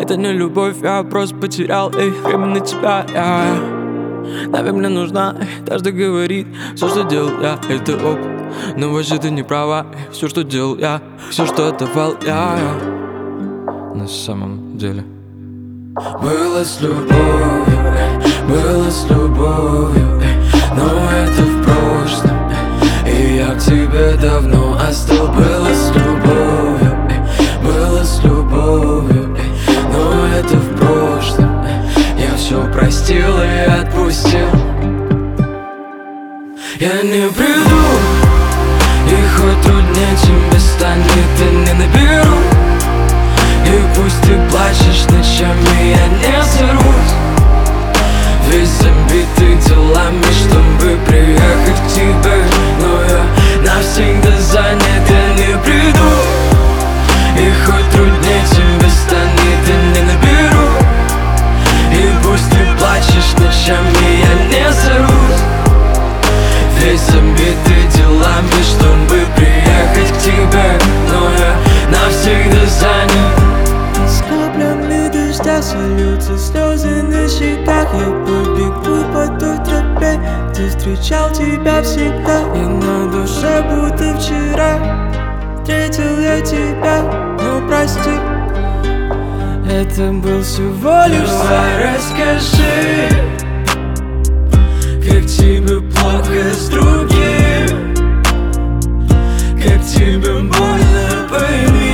Это не любовь, я просто потерял время на тебя, Наверное, мне нужна, каждый говорит, все, что делал я, это опыт. Но вообще ты не права, все, что делал я, все, что отдавал я на самом деле было с любовью, но это в прошлом, и я к тебе давно остыл. Было с любовью, но это в прошлом, я все простил и отпустил. Я не приду, и хоть труднее тебе станет, я не наберу. И пусть ты плачешь ночами, я не сорвусь. Весь забитый делами, чтобы приехать к тебе, но я навсегда занят, я не приду. И хоть труднее тебе станет, я не наберу. И пусть ты плачешь ночами, я не сорвусь. Весь забитый делами, чтобы приехать к тебе, но я навсегда занят. С каплями дождя сольются слезы на щеках. Я побегу по той тропе, где встречал тебя всегда. И на душе будто вчера встретил я тебя, но прости, это был всего лишь сон. Давай расскажи, как тебе плохо с другим, как тебе больно, пойми.